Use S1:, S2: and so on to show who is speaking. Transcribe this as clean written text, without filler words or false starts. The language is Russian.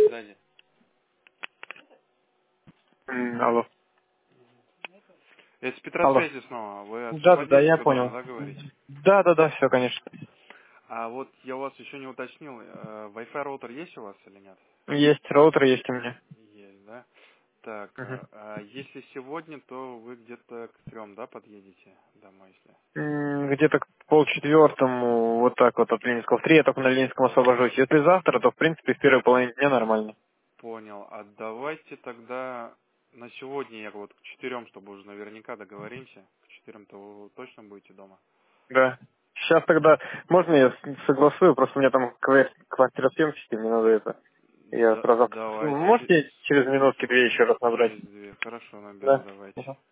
S1: сзади.
S2: Алло.
S1: Это с
S2: Алло.
S1: Петросвязи снова. Вы
S2: Да,
S1: освободились,
S2: я
S1: удобно,
S2: понял.
S1: да, говорить?
S2: Да, все, конечно.
S1: А вот я у вас еще не уточнил, Wi-Fi роутер есть у вас или нет?
S2: Есть роутер, есть у меня.
S1: Есть, да? Так,
S2: Мгм.
S1: если сегодня, то вы где-то к 3, да, подъедете домой, если?
S2: Где-то к полчетвертому, вот так вот от Ленинского. В 3 я только на Ленинском освобожусь. Если завтра, то в принципе в первой половине дня нормально.
S1: Понял. А давайте тогда на сегодня я вот к 4, чтобы уже наверняка договоримся. К 4-то вы точно будете дома?
S2: Да. Сейчас тогда, можно я согласую, просто у меня там квартиросъемщики, мне надо это. Я
S1: Да,
S2: сразу...
S1: давайте.
S2: Можете через минутки 2 еще раз набрать?
S1: Через 2. Хорошо, наберу,
S2: Да.
S1: давайте.
S2: Ага.